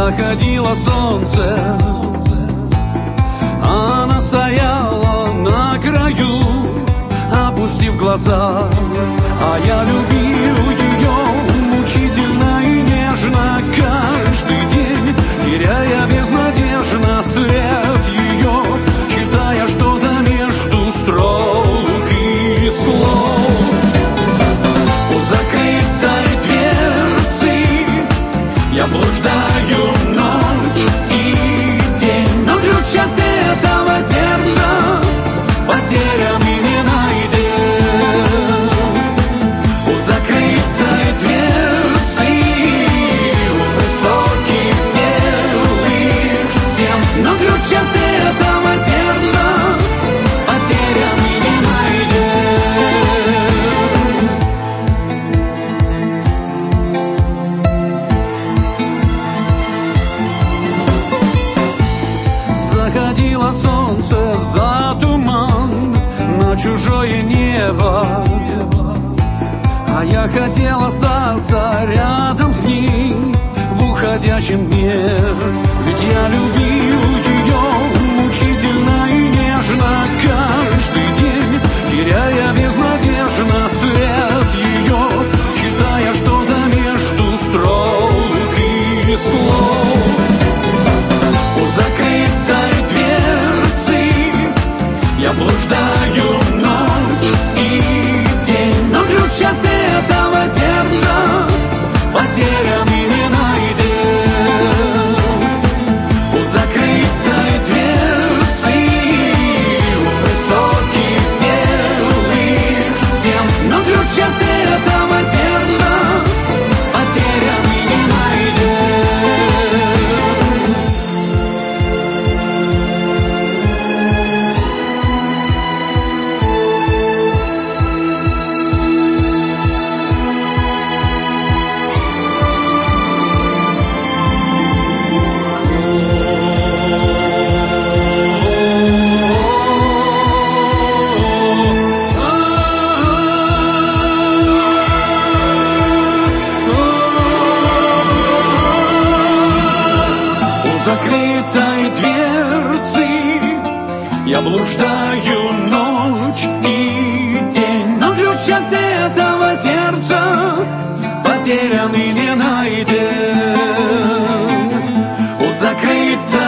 Заходило солнце, она стояла на краю, опустив глаза, а я любил ее мучительно и нежно каждый день, теряя безнадежно след ее, читая что-то между строк и слов. У закрытой дверцы я блуждаю ночь и день, но ключ от этого сердца потерянный не найден. У закрытой дверцы, у высоких белых стен, но ключ от этого сердца потерянный не найден. Заходило солнце за туман на чужое небо, а я хотел остаться рядом с ней в уходящем дне. Ведь я любил ее мучительно и нежно каждый день, теряя безнадежно след ее, читая что-то между строк и слов. У закрытой дверцы я блуждаю ночь и день, но ключ от этого сердца потерянный не найден. У закрытой дверцы, у высоких белых стен, но ключ от этого сердца потерянный не найден. Закрытой дверцы я блуждаю ночь и день, но ключ от этого сердца потерянный не найден. У закрытой